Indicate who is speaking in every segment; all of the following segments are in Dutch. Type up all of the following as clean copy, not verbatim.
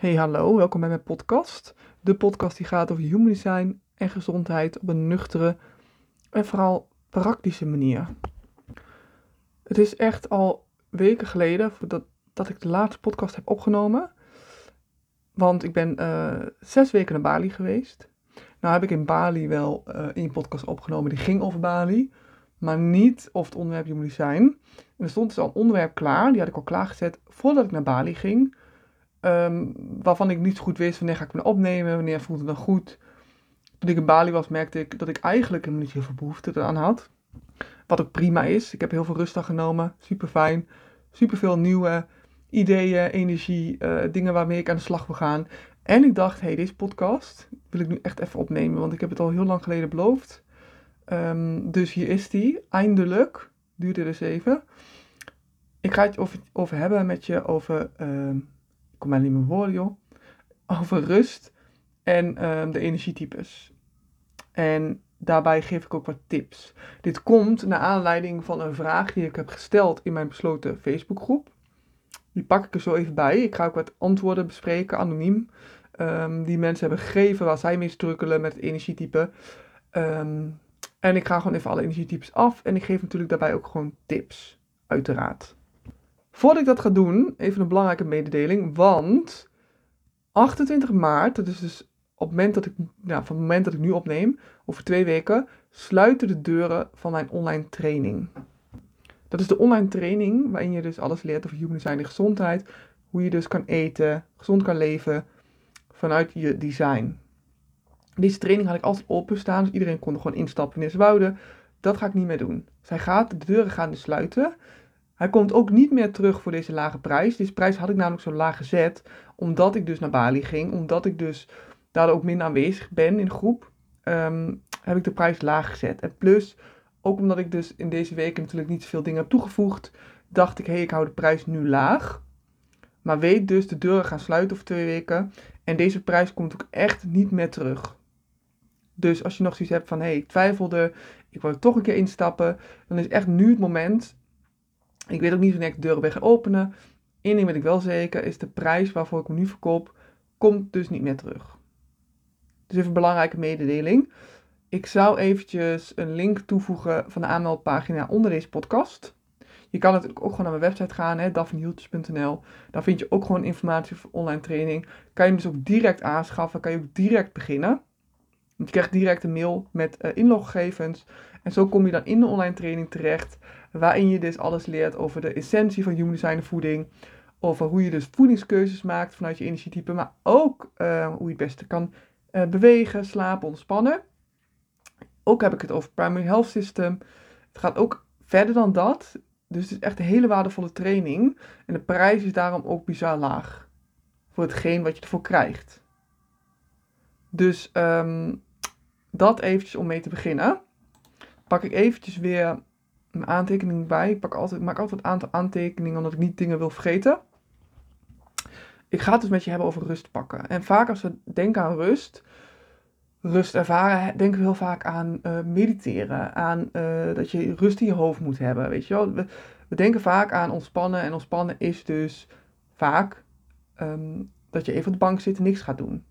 Speaker 1: Hey, hallo, welkom bij mijn podcast. De podcast die gaat over human design en gezondheid op een nuchtere en vooral praktische manier. Het is echt al weken geleden dat ik de laatste podcast heb opgenomen. Want ik ben 6 weken naar Bali geweest. Nou heb ik in Bali wel een podcast opgenomen die ging over Bali. Maar niet over het onderwerp human design. En er stond dus al een onderwerp klaar, die had ik al klaargezet voordat ik naar Bali ging. Waarvan ik niet zo goed wist wanneer ga ik me opnemen, wanneer voelt het dan goed. Toen ik in Bali was, merkte ik dat ik eigenlijk helemaal niet heel veel behoefte eraan had. Wat ook prima is. Ik heb heel veel rust aan genomen. Super fijn. Super veel nieuwe ideeën, energie, dingen waarmee ik aan de slag wil gaan. En ik dacht, hey, deze podcast wil ik nu echt even opnemen, want ik heb het al heel lang geleden beloofd. Dus hier is die, eindelijk. Duurde dus even. Ik ga het over hebben met je over, ik kom maar niet meer woorden joh, over rust en de energietypes. En daarbij geef ik ook wat tips. Dit komt naar aanleiding van een vraag die ik heb gesteld in mijn besloten Facebookgroep. Die pak ik er zo even bij. Ik ga ook wat antwoorden bespreken, anoniem. Die mensen hebben gegeven waar zij mee strukkelen met het energietype. En ik ga gewoon even alle energietypes af. En ik geef natuurlijk daarbij ook gewoon tips. Uiteraard. Voordat ik dat ga doen, even een belangrijke mededeling. Want 28 maart, dat is dus op het moment van het moment dat ik nu opneem, over 2 weken, sluiten de deuren van mijn online training. Dat is de online training waarin je dus alles leert over human design en gezondheid. Hoe je dus kan eten, gezond kan leven vanuit je design. Deze training had ik altijd openstaan, dus iedereen kon er gewoon instappen wanneer ze wouden. Dat ga ik niet meer doen. De deuren gaan dus sluiten. Hij komt ook niet meer terug voor deze lage prijs. Deze prijs had ik namelijk zo laag gezet, omdat ik dus naar Bali ging. Omdat ik dus daardoor ook minder aanwezig ben in de groep, heb ik de prijs laag gezet. En plus, ook omdat ik dus in deze weken natuurlijk niet zoveel dingen heb toegevoegd, dacht ik, ik hou de prijs nu laag. Maar weet dus, de deuren gaan sluiten over 2 weken. En deze prijs komt ook echt niet meer terug. Dus als je nog zoiets hebt van, ik twijfelde, ik wil er toch een keer instappen, dan is echt nu het moment. Ik weet ook niet wanneer ik de deuren weer ga openen. Eén ding weet ik wel zeker, is de prijs waarvoor ik hem nu verkoop, komt dus niet meer terug. Dus even een belangrijke mededeling. Ik zou eventjes een link toevoegen van de aanmeldpagina onder deze podcast. Je kan natuurlijk ook gewoon naar mijn website gaan, daphnehieltjes.nl. Daar vind je ook gewoon informatie voor online training. Kan je hem dus ook direct aanschaffen, kan je ook direct beginnen. Want je krijgt direct een mail met inloggegevens. En zo kom je dan in de online training terecht, waarin je dus alles leert over de essentie van human design en voeding. Over hoe je dus voedingskeuzes maakt vanuit je energietype, maar ook hoe je het beste kan bewegen, slapen, ontspannen. Ook heb ik het over Primary Health System. Het gaat ook verder dan dat. Dus het is echt een hele waardevolle training. En de prijs is daarom ook bizar laag. Voor hetgeen wat je ervoor krijgt. Dus dat eventjes om mee te beginnen. Pak ik eventjes weer mijn aantekening bij. Ik maak altijd een aantal aantekeningen omdat ik niet dingen wil vergeten. Ik ga het dus met je hebben over rust pakken. En vaak als we denken aan rust ervaren, denken we heel vaak aan mediteren. Aan dat je rust in je hoofd moet hebben, weet je wel. We denken vaak aan ontspannen. En ontspannen is dus vaak dat je even op de bank zit en niks gaat doen.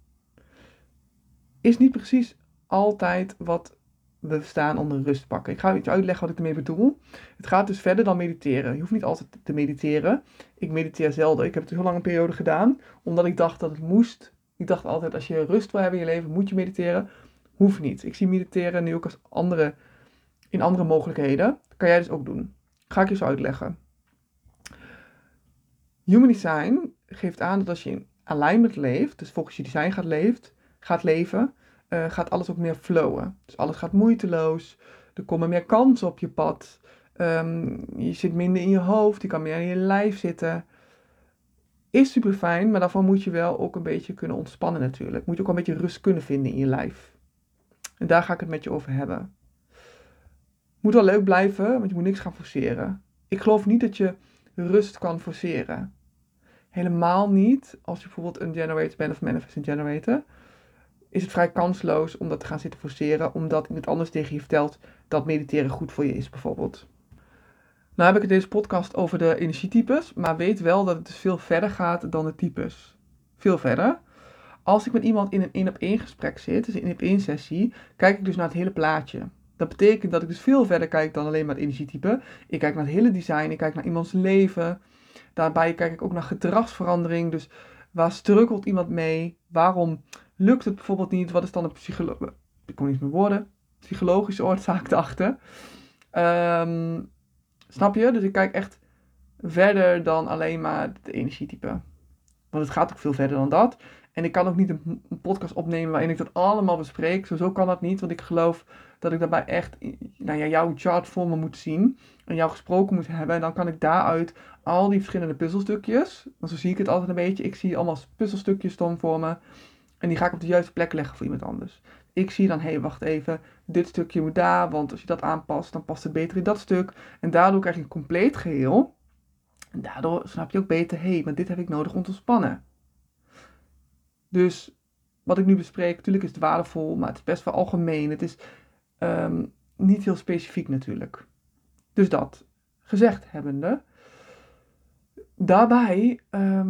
Speaker 1: Is niet precies altijd wat we staan onder rust pakken. Ik ga je uitleggen wat ik ermee bedoel. Het gaat dus verder dan mediteren. Je hoeft niet altijd te mediteren. Ik mediteer zelden. Ik heb het een heel lange periode gedaan, omdat ik dacht dat het moest. Ik dacht altijd, als je rust wil hebben in je leven, moet je mediteren. Hoeft niet. Ik zie mediteren nu ook als in andere mogelijkheden. Dat kan jij dus ook doen. Ga ik je zo uitleggen. Human Design geeft aan dat als je in alignment leeft, dus volgens je design gaat leven, gaat alles ook meer flowen. Dus alles gaat moeiteloos. Er komen meer kansen op je pad. Je zit minder in je hoofd. Je kan meer in je lijf zitten. Is super fijn, maar daarvan moet je wel ook een beetje kunnen ontspannen natuurlijk. Moet je ook een beetje rust kunnen vinden in je lijf. En daar ga ik het met je over hebben. Moet wel leuk blijven, want je moet niks gaan forceren. Ik geloof niet dat je rust kan forceren. Helemaal niet als je bijvoorbeeld een generator bent of manifesting generator. Is het vrij kansloos om dat te gaan zitten forceren, omdat iemand anders tegen je vertelt dat mediteren goed voor je is bijvoorbeeld. Nou heb ik in deze podcast over de energietypes, maar weet wel dat het dus veel verder gaat dan de types. veel verder. Als ik met iemand in een 1-op-1 gesprek zit, dus een 1-op-1 sessie, kijk ik dus naar het hele plaatje. Dat betekent dat ik dus veel verder kijk dan alleen maar het energietype. Ik kijk naar het hele design, ik kijk naar iemands leven. Daarbij kijk ik ook naar gedragsverandering. Dus waar struggelt iemand mee? Waarom lukt het bijvoorbeeld niet? Wat is dan ik kom niet meer woorden. Psychologische oorzaak erachter. Snap je? Dus ik kijk echt verder dan alleen maar het energietype. Want het gaat ook veel verder dan dat. En ik kan ook niet een podcast opnemen waarin ik dat allemaal bespreek. Zo kan dat niet, want ik geloof dat ik daarbij echt jouw chart voor me moet zien. En jou gesproken moet hebben. En dan kan ik daaruit al die verschillende puzzelstukjes. Want zo zie ik het altijd een beetje. Ik zie allemaal puzzelstukjes dan voor me. En die ga ik op de juiste plek leggen voor iemand anders. Ik zie dan, hé, wacht even, dit stukje moet daar, want als je dat aanpast, dan past het beter in dat stuk. En daardoor krijg je een compleet geheel. En daardoor snap je ook beter, hé, maar dit heb ik nodig om te ontspannen. Dus wat ik nu bespreek, natuurlijk is het waardevol, maar het is best wel algemeen. Het is niet heel specifiek natuurlijk. Dus dat gezegd hebbende. Daarbij,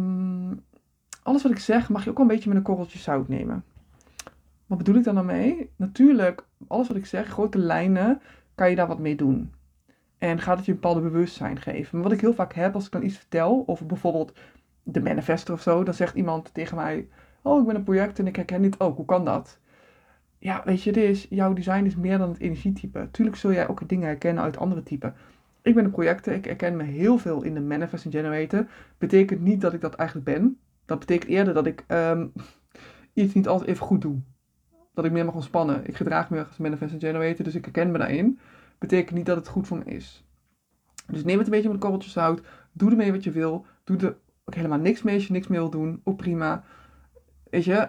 Speaker 1: alles wat ik zeg mag je ook wel een beetje met een korreltje zout nemen. Wat bedoel ik dan nou mee? Natuurlijk, alles wat ik zeg, grote lijnen, kan je daar wat mee doen. En gaat het je een bepaalde bewustzijn geven. Maar wat ik heel vaak heb, als ik dan iets vertel, over bijvoorbeeld de manifester of zo, dan zegt iemand tegen mij, oh, ik ben een project en ik herken dit ook, hoe kan dat? Ja, weet je, jouw design is meer dan het energietype. Tuurlijk zul jij ook dingen herkennen uit andere typen. Ik ben een projector, ik herken me heel veel in de manifesting generator. Betekent niet dat ik dat eigenlijk ben. Dat betekent eerder dat ik iets niet altijd even goed doe. Dat ik meer mag ontspannen. Ik gedraag me als manifesting generator, dus ik herken me daarin. Betekent niet dat het goed voor me is. Dus neem het een beetje met een korreltje zout. Doe ermee wat je wil. Doe er ook helemaal niks mee als je niks meer wil doen. Ook prima. Weet je,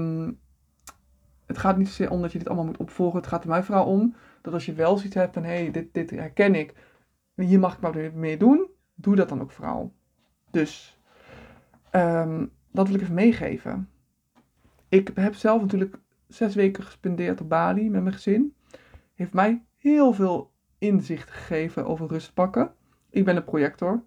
Speaker 1: het gaat niet zozeer om dat je dit allemaal moet opvolgen. Het gaat er mij vooral om dat als je wel zoiets hebt van, hé, dit herken ik. Hier mag ik wat mee doen. Doe dat dan ook vooral. Dus, dat wil ik even meegeven. Ik heb zelf natuurlijk 6 weken gespendeerd op Bali met mijn gezin. Heeft mij heel veel inzicht gegeven over rust pakken. Ik ben een projector.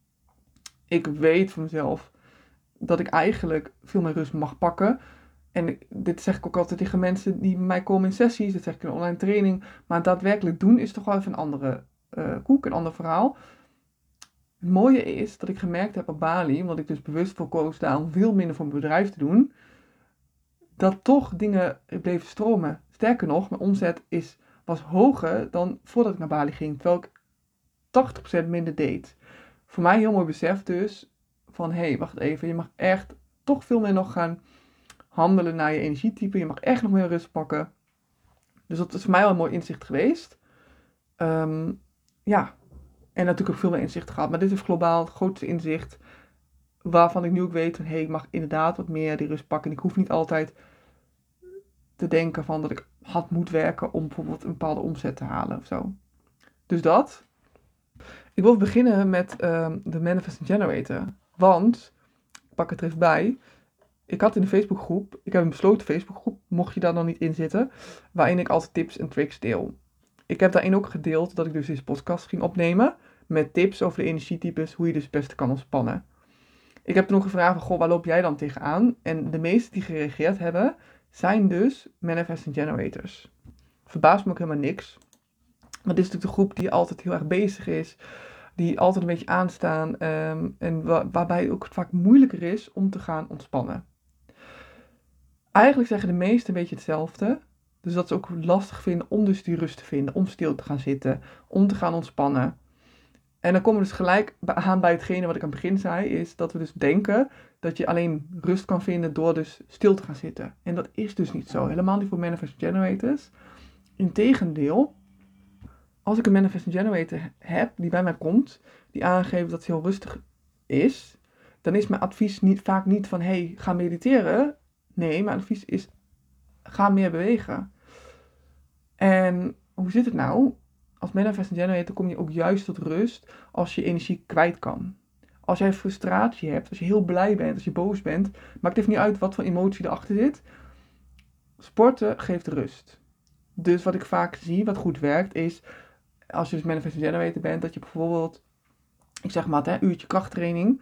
Speaker 1: Ik weet van mezelf dat ik eigenlijk veel meer rust mag pakken. En dit zeg ik ook altijd tegen mensen die bij mij komen in sessies. Dat zeg ik in een online training. Maar daadwerkelijk doen is toch wel even een andere koek, een ander verhaal. Het mooie is dat ik gemerkt heb op Bali, omdat ik dus bewust voor koos daar om veel minder voor mijn bedrijf te doen, dat toch dingen bleven stromen. Sterker nog, mijn omzet was hoger dan voordat ik naar Bali ging, terwijl ik 80% minder deed. Voor mij een heel mooi besef dus, van hé, wacht even, je mag echt toch veel meer nog gaan handelen naar je energietype. Je mag echt nog meer rust pakken. Dus dat is voor mij wel een mooi inzicht geweest. Ja, en natuurlijk ook veel meer inzicht gehad. Maar dit is globaal het grootste inzicht waarvan ik nu ook weet van hé, ik mag inderdaad wat meer die rust pakken. En ik hoef niet altijd te denken van dat ik hard moet werken om bijvoorbeeld een bepaalde omzet te halen of zo. Dus dat. Ik wil beginnen met de Manifesting Generator. Want, ik pak het er even bij. Ik had in de Facebookgroep, ik heb een besloten Facebookgroep, mocht je daar dan niet in zitten, waarin ik altijd tips en tricks deel. Ik heb daarin ook gedeeld dat ik dus deze podcast ging opnemen, met tips over de energietypes, hoe je dus het beste kan ontspannen. Ik heb toen nog gevraagd van, goh, waar loop jij dan tegenaan? En de meesten die gereageerd hebben, zijn dus Manifesting Generators. Verbaast me ook helemaal niks. Maar dit is natuurlijk de groep die altijd heel erg bezig is, die altijd een beetje aanstaan en waarbij het ook vaak moeilijker is om te gaan ontspannen. Eigenlijk zeggen de meesten een beetje hetzelfde. Dus dat ze ook lastig vinden om dus die rust te vinden, om stil te gaan zitten, om te gaan ontspannen. En dan komen we dus gelijk aan bij hetgene wat ik aan het begin zei, is dat we dus denken dat je alleen rust kan vinden door dus stil te gaan zitten. En dat is dus niet zo, helemaal niet voor Manifesting Generators. Integendeel, als ik een Manifesting Generator heb die bij mij komt, die aangeeft dat het heel rustig is, dan is mijn advies vaak niet van, hey, ga mediteren. Nee, mijn advies is, ga meer bewegen. En hoe zit het nou? Als Manifesting Generator kom je ook juist tot rust als je energie kwijt kan. Als jij frustratie hebt, als je heel blij bent, als je boos bent, maakt even niet uit wat voor emotie erachter zit. Sporten geeft rust. Dus wat ik vaak zie, wat goed werkt, is als je dus Manifesting Generator bent, dat je bijvoorbeeld, ik zeg maar, een uurtje krachttraining,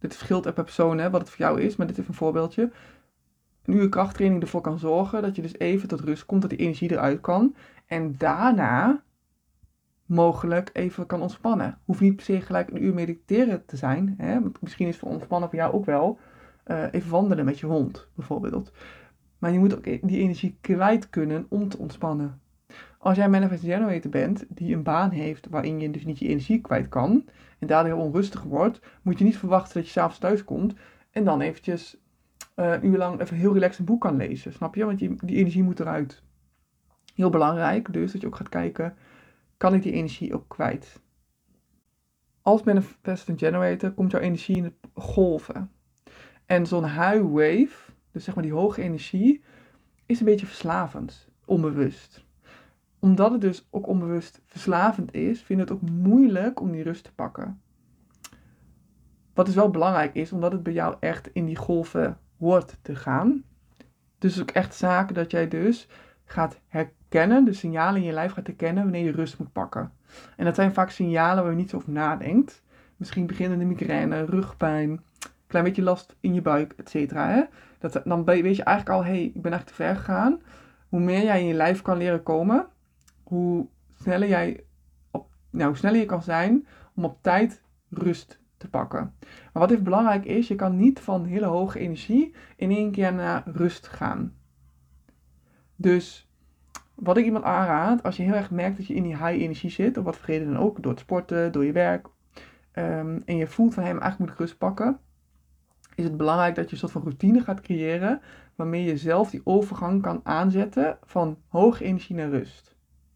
Speaker 1: dit verschilt per persoon, hè, wat het voor jou is, maar dit is een voorbeeldje. Een uur krachttraining ervoor kan zorgen dat je dus even tot rust komt, dat die energie eruit kan. En daarna mogelijk even kan ontspannen. Hoeft niet per se gelijk een uur mediteren te zijn. Hè? Want misschien is voor ontspannen voor jou ook wel even wandelen met je hond, bijvoorbeeld. Maar je moet ook die energie kwijt kunnen om te ontspannen. Als jij een manifest generator bent die een baan heeft waarin je dus niet je energie kwijt kan en daardoor heel onrustig wordt, moet je niet verwachten dat je 's avonds thuis komt en dan eventjes een uur lang even heel relaxed een boek kan lezen. Snap je? Want die energie moet eruit. Heel belangrijk dus dat je ook gaat kijken, kan ik die energie ook kwijt? Als manifest generator komt jouw energie in golven. En zo'n high wave, dus zeg maar die hoge energie, is een beetje verslavend, onbewust. Omdat het dus ook onbewust verslavend is, vind je het ook moeilijk om die rust te pakken. Wat dus wel belangrijk is, omdat het bij jou echt in die golven hoort te gaan. Dus het is ook echt zaak dat jij dus gaat herkennen, de signalen in je lijf gaat herkennen wanneer je rust moet pakken. En dat zijn vaak signalen waar je niet zo over nadenkt. Misschien beginnende migraine, rugpijn, klein beetje last in je buik, etc. Dan weet je eigenlijk al, hey, ik ben echt te ver gegaan. Hoe meer jij in je lijf kan leren komen, hoe sneller hoe sneller je kan zijn om op tijd rust te pakken. Maar wat even belangrijk is, je kan niet van hele hoge energie in één keer naar rust gaan. Dus wat ik iemand aanraad, als je heel erg merkt dat je in die high energie zit, of wat voor reden dan ook, door het sporten, door je werk, en je voelt van, eigenlijk moet ik rust pakken, is het belangrijk dat je een soort van routine gaat creëren, waarmee je zelf die overgang kan aanzetten van hoge energie naar rust.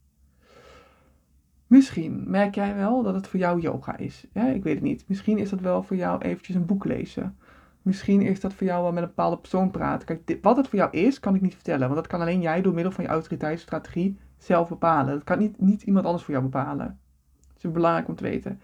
Speaker 1: Misschien merk jij wel dat het voor jou yoga is. Ja, ik weet het niet. Misschien is dat wel voor jou eventjes een boek lezen. Misschien is dat voor jou wel met een bepaalde persoon praten. Kijk, wat het voor jou is, kan ik niet vertellen. Want dat kan alleen jij door middel van je autoriteitsstrategie zelf bepalen. Dat kan niet iemand anders voor jou bepalen. Dat is belangrijk om te weten.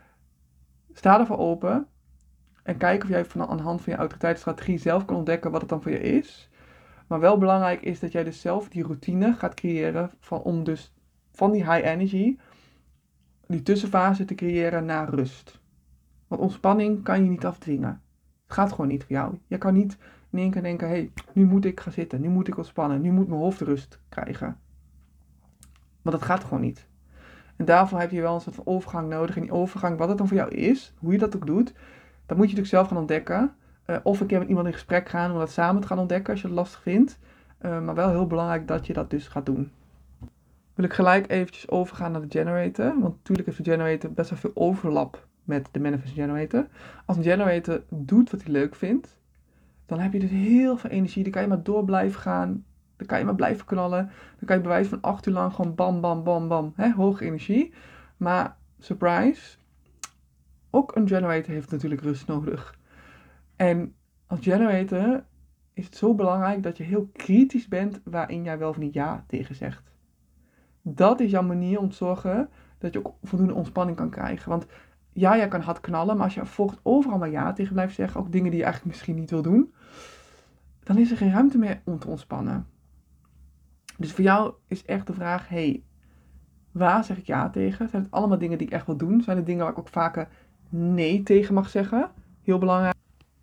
Speaker 1: Sta ervoor open en kijk of jij aan de hand van je autoriteitsstrategie zelf kan ontdekken wat het dan voor je is. Maar wel belangrijk is dat jij dus zelf die routine gaat creëren om dus van die high energy die tussenfase te creëren naar rust. Want ontspanning kan je niet afdwingen. Het gaat gewoon niet voor jou. Je kan niet in één keer denken, hey, nu moet ik gaan zitten, nu moet ik ontspannen, nu moet mijn hoofd rust krijgen. Want dat gaat gewoon niet. En daarvoor heb je wel een soort van overgang nodig. En die overgang, wat het dan voor jou is, hoe je dat ook doet, dat moet je natuurlijk zelf gaan ontdekken. Of een keer met iemand in gesprek gaan om dat samen te gaan ontdekken als je het lastig vindt. Maar wel heel belangrijk dat je dat dus gaat doen. Wil ik gelijk eventjes overgaan naar de generator. Want natuurlijk heeft de generator best wel veel overlap met de manifest generator. Als een generator doet wat hij leuk vindt, dan heb je dus heel veel energie. Dan kan je maar door blijven gaan. Dan kan je maar blijven knallen. Dan kan je bewijs van 8 uur lang gewoon bam, bam, bam, bam. Hoge energie. Maar, surprise, ook een generator heeft natuurlijk rust nodig. En als generator is het zo belangrijk dat je heel kritisch bent waarin jij wel of niet ja tegen zegt. Dat is jouw manier om te zorgen dat je ook voldoende ontspanning kan krijgen. Want ja, jij kan hard knallen, maar als je vervolgens overal maar ja tegen blijft zeggen, ook dingen die je eigenlijk misschien niet wil doen, dan is er geen ruimte meer om te ontspannen. Dus voor jou is echt de vraag, hey, waar zeg ik ja tegen? Zijn het allemaal dingen die ik echt wil doen? Zijn het dingen waar ik ook vaker nee tegen mag zeggen? Heel belangrijk.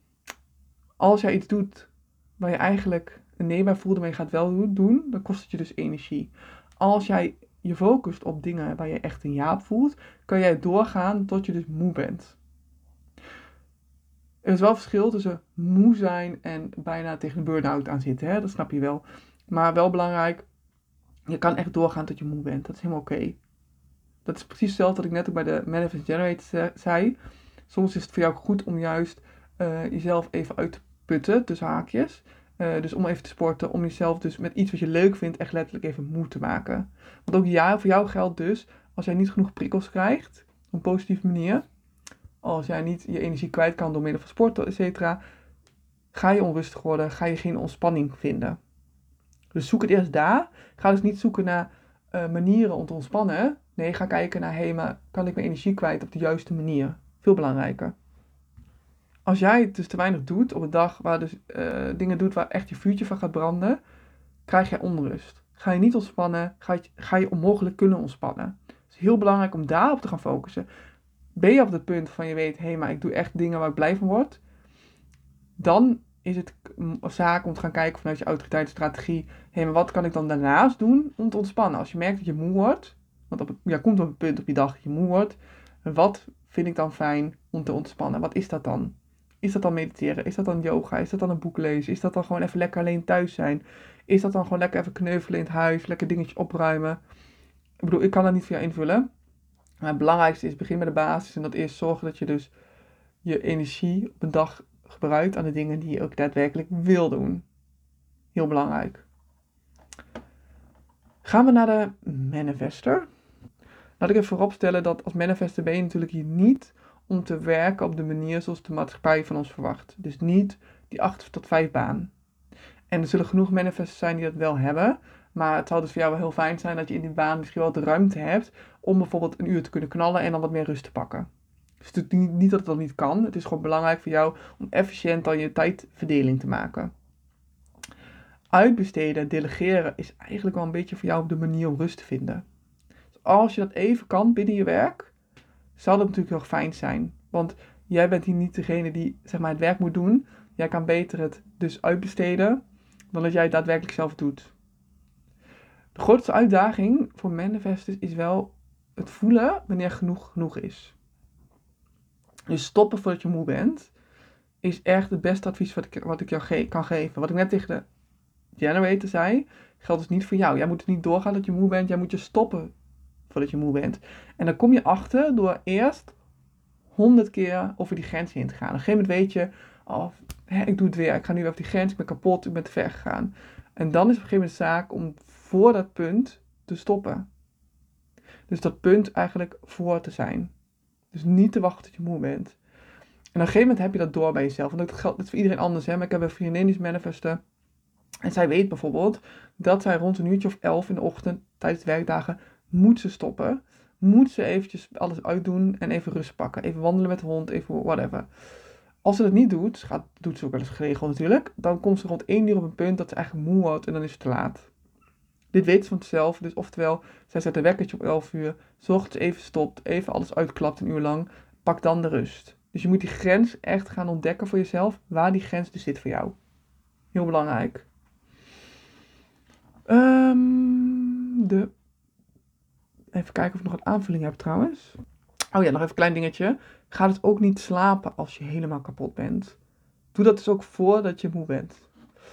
Speaker 1: Als jij iets doet waar je eigenlijk een nee bij voelt, maar je gaat wel doen, dan kost het je dus energie. Als jij je focust op dingen waar je echt een ja op voelt, kan jij doorgaan tot je dus moe bent. Er is wel verschil tussen moe zijn en bijna tegen een burn-out aan zitten, hè? Dat snap je wel. Maar wel belangrijk, je kan echt doorgaan tot je moe bent. Dat is helemaal oké. Dat is precies hetzelfde wat ik net ook bij de Manifest Generator zei. Soms is het voor jou goed om juist jezelf even uit te putten, tussen haakjes. Dus om even te sporten, om jezelf dus met iets wat je leuk vindt echt letterlijk even moe te maken. Want ook voor jou geldt dus, als jij niet genoeg prikkels krijgt, op een positieve manier, als jij niet je energie kwijt kan door middel van sporten, etc., ga je onrustig worden, ga je geen ontspanning vinden. Dus zoek het eerst daar. Ga dus niet zoeken naar manieren om te ontspannen. Nee, ga kijken naar, maar kan ik mijn energie kwijt op de juiste manier? Veel belangrijker. Als jij het dus te weinig doet op een dag waar dus dingen doet waar echt je vuurtje van gaat branden, krijg jij onrust. Ga je niet ontspannen, ga je onmogelijk kunnen ontspannen. Het is heel belangrijk om daarop te gaan focussen. ben je op het punt van je weet, hé, maar ik doe echt dingen waar ik blij van word, dan is het zaak om te gaan kijken vanuit je autoriteitsstrategie, hé, maar wat kan ik dan daarnaast doen om te ontspannen? Als je merkt dat je moe wordt, want komt op een punt op je dag dat je moe wordt, wat vind ik dan fijn om te ontspannen? Wat is dat dan? Is dat dan mediteren? Is dat dan yoga? Is dat dan een boek lezen? Is dat dan gewoon even lekker alleen thuis zijn? Is dat dan gewoon lekker even kneuvelen in het huis, lekker dingetjes opruimen? Ik bedoel, ik kan dat niet voor jou invullen. Maar het belangrijkste is, begin met de basis. En dat is zorgen dat je dus je energie op een dag gebruikt aan de dingen die je ook daadwerkelijk wil doen. Heel belangrijk. Gaan we naar de manifester. Laat ik even vooropstellen dat als manifester ben je natuurlijk hier niet om te werken op de manier zoals de maatschappij van ons verwacht. Dus niet die 8 tot 5 baan. En er zullen genoeg manifestors zijn die dat wel hebben. Maar het zou dus voor jou wel heel fijn zijn dat je in die baan misschien wel de ruimte hebt om bijvoorbeeld een uur te kunnen knallen en dan wat meer rust te pakken. Dus het is niet dat het dan niet kan. Het is gewoon belangrijk voor jou om efficiënt dan je tijdverdeling te maken. Uitbesteden, delegeren is eigenlijk wel een beetje voor jou de manier om rust te vinden. Dus als je dat even kan binnen je werk, zou dat natuurlijk heel fijn zijn. Want jij bent hier niet degene die zeg maar, het werk moet doen. Jij kan beter het dus uitbesteden dan dat jij het daadwerkelijk zelf doet. De grootste uitdaging voor manifestors is wel het voelen wanneer genoeg is. Dus stoppen voordat je moe bent is echt het beste advies wat ik jou kan geven. Wat ik net tegen de generator zei, geldt dus niet voor jou. Jij moet er niet doorgaan dat je moe bent. Jij moet je stoppen voordat je moe bent. En dan kom je achter door eerst 100 keer over die grens heen te gaan. Op een gegeven moment weet je, ik doe het weer. Ik ga nu over die grens, ik ben kapot, ik ben te ver gegaan. En dan is op een gegeven moment de zaak om voor dat punt te stoppen. Dus dat punt eigenlijk voor te zijn. Dus niet te wachten tot je moe bent. En op een gegeven moment heb je dat door bij jezelf. En dat geldt voor iedereen anders. Hè? Maar ik heb een vriendin die is manifesten. En zij weet bijvoorbeeld dat zij rond een uurtje of 11 in de ochtend tijdens de werkdagen moet ze stoppen. Moet ze eventjes alles uitdoen en even rust pakken. Even wandelen met de hond, even whatever. Als ze dat niet doet, doet ze ook wel eens geregeld natuurlijk, dan komt ze rond 1 uur op een punt dat ze eigenlijk moe wordt en dan is het te laat. Dit weet ze van zichzelf, dus oftewel, zij zet een wekkertje op 11 uur, zorgt dat ze even stopt, even alles uitklapt een uur lang, pak dan de rust. Dus je moet die grens echt gaan ontdekken voor jezelf, waar die grens dus zit voor jou. Heel belangrijk. Even kijken of ik nog een aanvulling heb trouwens. Oh ja, nog even een klein dingetje. Ga dus ook niet slapen als je helemaal kapot bent. Doe dat dus ook voordat je moe bent.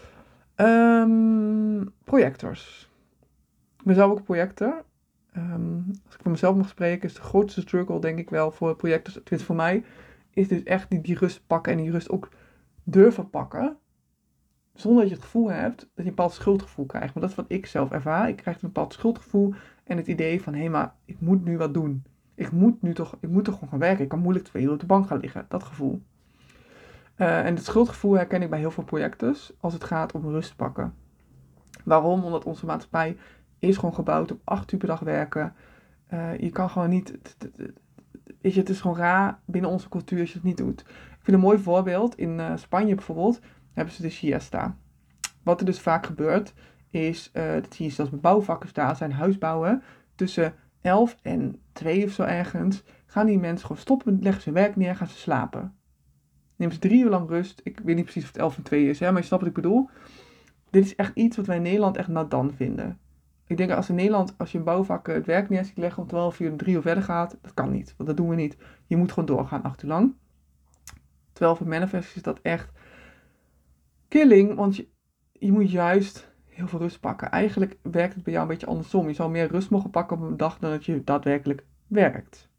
Speaker 1: Projectors. Ik ben zelf ook projector. Als ik voor mezelf mag spreken, is de grootste struggle denk ik wel voor projectors, tenminste voor mij, is dus echt die rust pakken en die rust ook durven pakken. Zonder dat je het gevoel hebt dat je een bepaald schuldgevoel krijgt. Want dat is wat ik zelf ervaar. Ik krijg een bepaald schuldgevoel en het idee van, hé, maar ik moet nu wat doen. Ik moet toch gewoon gaan werken. Ik kan moeilijk 2 uur op de bank gaan liggen. Dat gevoel. En het schuldgevoel herken ik bij heel veel projectors als het gaat om rust pakken. Waarom? Omdat onze maatschappij is gewoon gebouwd op 8 uur per dag werken. Je kan gewoon niet... Weet je, het is gewoon raar binnen onze cultuur als je het niet doet. Ik vind een mooi voorbeeld. In Spanje bijvoorbeeld hebben ze de siesta. Wat er dus vaak gebeurt is, dat zie je zelfs met bouwvakkers daar, zijn huisbouwen. Tussen 11 en 2 of zo ergens gaan die mensen gewoon stoppen, leggen ze hun werk neer, gaan ze slapen. Nemen ze 3 uur lang rust. Ik weet niet precies of het 11 en 2 is, hè, maar je snapt wat ik bedoel. Dit is echt iets wat wij in Nederland echt nadan vinden. Ik denk als in Nederland, als je een bouwvakker het werk neer ziet leggen om 12 uur en 3 uur verder gaat, dat kan niet. Want dat doen we niet. Je moet gewoon doorgaan 8 uur lang. Terwijl voor manifestors is dat echt killing, want je moet juist heel veel rust pakken. Eigenlijk werkt het bij jou een beetje andersom. Je zou meer rust mogen pakken op een dag dan dat je daadwerkelijk werkt.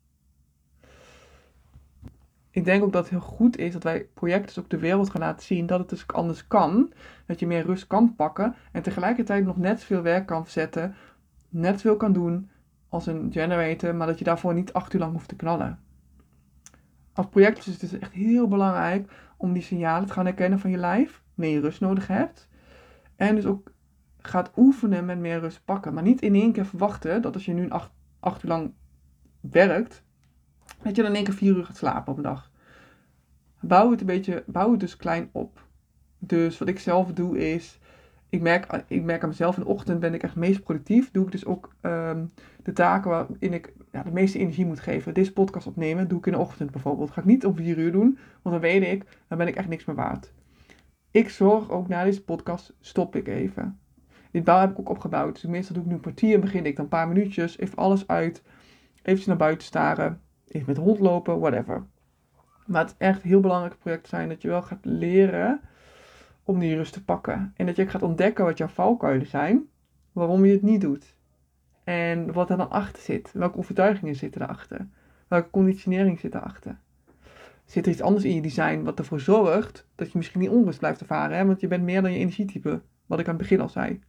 Speaker 1: Ik denk ook dat het heel goed is dat wij projecten ook de wereld gaan laten zien dat het dus anders kan. Dat je meer rust kan pakken en tegelijkertijd nog net zoveel werk kan verzetten, net zoveel kan doen als een generator, maar dat je daarvoor niet 8 uur lang hoeft te knallen. Als project is het dus echt heel belangrijk om die signalen te gaan herkennen van je lijf, wanneer je rust nodig hebt. En dus ook gaat oefenen met meer rust pakken. Maar niet in één keer verwachten dat als je nu 8 uur lang werkt, dat je dan in één keer 4 uur gaat slapen op een dag. Bouw het dus klein op. Dus wat ik zelf doe is, ik merk aan mezelf in de ochtend ben ik echt meest productief. Doe ik dus ook de taken waarin ik de meeste energie moet geven. Deze podcast opnemen doe ik in de ochtend bijvoorbeeld. Ga ik niet om 4 uur doen, want dan weet ik, dan ben ik echt niks meer waard. Ik zorg ook na deze podcast, stop ik even. Dit bouw heb ik ook opgebouwd. Dus meestal doe ik nu een kwartier, begin ik dan een paar minuutjes, even alles uit, eventjes naar buiten staren, even met de hond lopen, whatever. Maar het echt heel belangrijk project zijn dat je wel gaat leren om die rust te pakken. En dat je gaat ontdekken wat jouw valkuilen zijn, waarom je het niet doet. En wat er dan achter zit. Welke overtuigingen zitten erachter? Welke conditionering zit erachter? Zit er iets anders in je design wat ervoor zorgt dat je misschien niet onrust blijft ervaren? Hè? Want je bent meer dan je energietype, wat ik aan het begin al zei.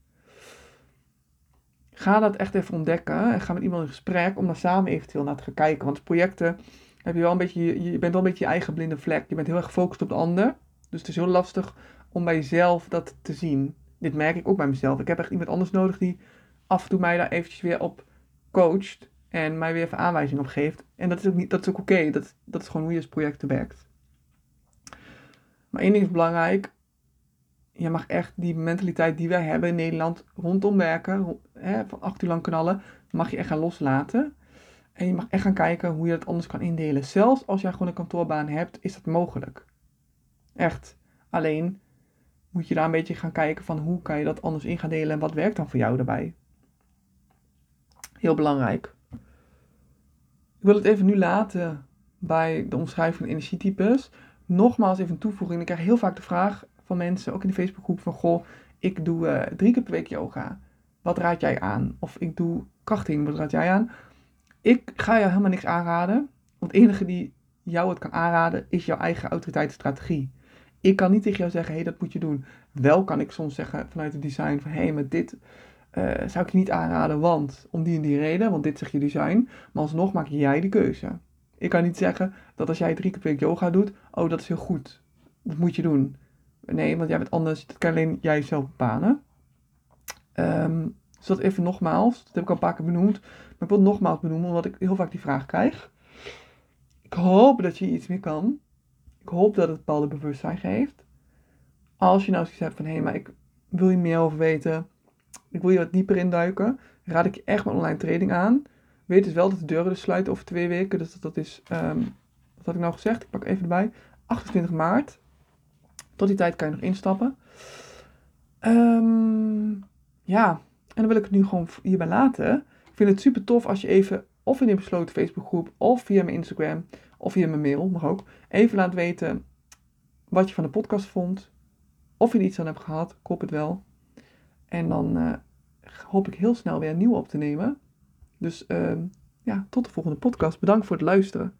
Speaker 1: Ga dat echt even ontdekken en ga met iemand in gesprek om daar samen eventueel naar te gaan kijken. Want projecten heb je wel een beetje, je bent wel een beetje je eigen blinde vlek. Je bent heel erg gefocust op de ander. Dus het is heel lastig om bij jezelf dat te zien. Dit merk ik ook bij mezelf. Ik heb echt iemand anders nodig die af en toe mij daar eventjes weer op coacht en mij weer even aanwijzingen op geeft. En dat is ook niet, dat is ook oké. Dat is gewoon hoe je als projecten werkt. Maar één ding is belangrijk. Je mag echt die mentaliteit die wij hebben in Nederland rondom werken, van 8 uur lang knallen, mag je echt gaan loslaten. En je mag echt gaan kijken hoe je dat anders kan indelen. Zelfs als jij gewoon een kantoorbaan hebt, is dat mogelijk. Echt. Alleen moet je daar een beetje gaan kijken van hoe kan je dat anders in gaan delen en wat werkt dan voor jou daarbij. Heel belangrijk. Ik wil het even nu laten bij de omschrijving van energietypes. Nogmaals even een toevoeging. Ik krijg heel vaak de vraag van mensen, ook in de Facebookgroep, van goh, ik doe 3 keer per week yoga. Wat raad jij aan? Of ik doe krachting, wat raad jij aan? Ik ga jou helemaal niks aanraden. Want het enige die jou het kan aanraden, is jouw eigen autoriteitsstrategie. Ik kan niet tegen jou zeggen, hé, dat moet je doen. Wel kan ik soms zeggen vanuit het design van, hé, met dit zou ik je niet aanraden, want om die en die reden, want dit zegt je design. Maar alsnog maak jij de keuze. Ik kan niet zeggen dat als jij 3 keer per week yoga doet, oh, dat is heel goed. Dat moet je doen. Nee, want jij bent anders, dat kan alleen jij zelf bepalen. Dus dat even nogmaals, dat heb ik al een paar keer benoemd. Maar ik wil het nogmaals benoemen, omdat ik heel vaak die vraag krijg. Ik hoop dat je iets meer kan. Ik hoop dat het bepaalde bewustzijn geeft. Als je nou zoiets hebt van, hé, maar ik wil hier meer over weten. Ik wil je wat dieper induiken. Raad ik je echt mijn online training aan. Weet dus wel dat de deuren dus sluiten over 2 weken. Dus dat is, wat had ik nou gezegd? Ik pak even erbij. 28 maart. Tot die tijd kan je nog instappen. Ja, en dan wil ik het nu gewoon hierbij laten. Ik vind het super tof als je even, of in een besloten Facebookgroep, of via mijn Instagram, of via mijn mail, mag ook, even laat weten wat je van de podcast vond. Of je er iets aan hebt gehad, ik hoop het wel. En dan hoop ik heel snel weer een nieuwe op te nemen. Dus tot de volgende podcast. Bedankt voor het luisteren.